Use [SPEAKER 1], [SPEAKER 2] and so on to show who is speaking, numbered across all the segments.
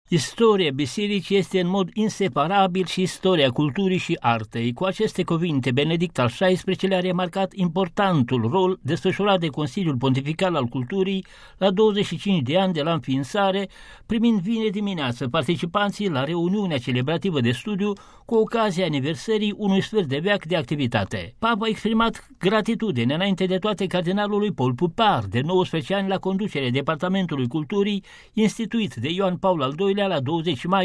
[SPEAKER 1] Istoria bisericii este în mod inseparabil și istoria culturii și artei. Cu aceste cuvinte, Benedict al XVI-lea a remarcat importantul rol desfășurat de Consiliul Pontifical al Culturii la 25 de ani de la înființare, primind vineri dimineață participanții la reuniunea celebrativă de studiu cu ocazia aniversării unui sfert de veac de activitate. Papa a exprimat gratitudine înainte de toate cardinalului Paul Pupar, de 19 ani la conducerea Departamentului Culturii, instituit de Ioan Paul al II la 20 mai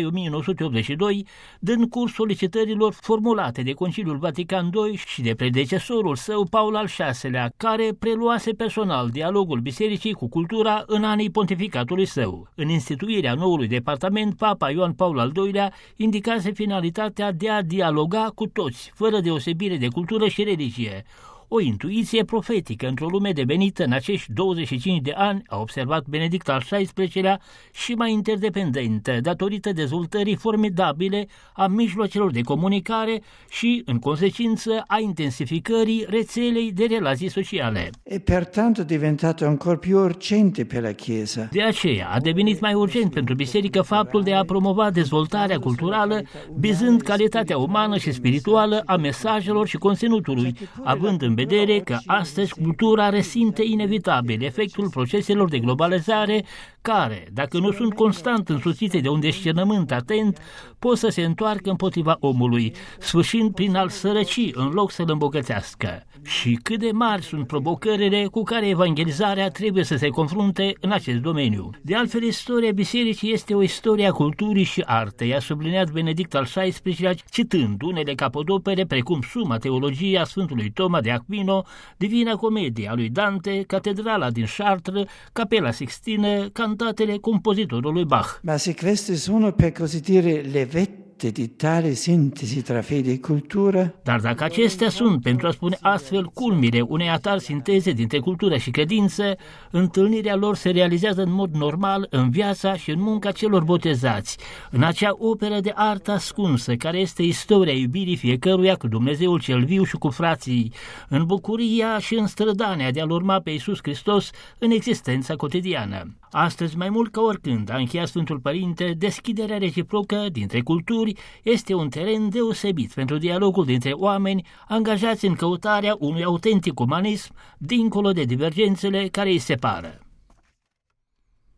[SPEAKER 1] 1982, dând curs solicitărilor formulate de Conciliul Vatican II și de predecesorul său Paul al VI-lea, care preluase personal dialogul bisericii cu cultura în anii pontificatului său. În instituirea noului departament, Papa Ioan Paul al II-lea indicase finalitatea de a dialoga cu toți, fără deosebire de cultură și religie. O intuiție profetică într-o lume devenită în acești 25 de ani, a observat Benedict al XVI-lea, și mai interdependentă, datorită dezvoltării formidabile a mijloacelor de comunicare și, în consecință, a intensificării rețelei de relații sociale.
[SPEAKER 2] E pertanto diventato ancora più urgente per la Chiesa.
[SPEAKER 1] De aceea a devenit mai urgent pentru biserică faptul de a promova dezvoltarea culturală, bizând calitatea umană și spirituală a mesajelor și conținutului, având în vedere că astăzi cultura resimte inevitabil efectul proceselor de globalizare care, dacă nu sunt constant însoțite de un discernământ atent, pot să se întoarcă împotriva omului, sfârșind prin a-l sărăci în loc să-l îmbogățească. Și cât de mari sunt provocările cu care evangelizarea trebuie să se confrunte în acest domeniu. De altfel, istoria bisericii este o istorie a culturii și artei, a subliniat Benedict al XVI-lea, citând unele capodopere precum Summa Teologia Sfântului Toma de Aquino, Divina Comedie a lui Dante, Catedrala din Chartres, Capela Sixtină, cantatele compozitorului Bach.
[SPEAKER 2] Ma se queste sono, per così dire, le vette di tale sintesi tra fede e cultură.
[SPEAKER 1] Dar dacă acestea sunt, pentru a spune astfel, culmile unei atari sinteze dintre cultură și credință, întâlnirea lor se realizează în mod normal în viața și în munca celor botezați, în acea operă de artă ascunsă, care este istoria iubirii fiecăruia cu Dumnezeul cel viu și cu frații, în bucuria și în strădania de a-L urma pe Iisus Hristos în existența cotidiană. Astăzi, mai mult ca oricând, a încheiat Sfântul Părinte, deschiderea reciprocă dintre culturi este un teren deosebit pentru dialogul dintre oameni angajați în căutarea unui autentic umanism dincolo de divergențele care îi separă.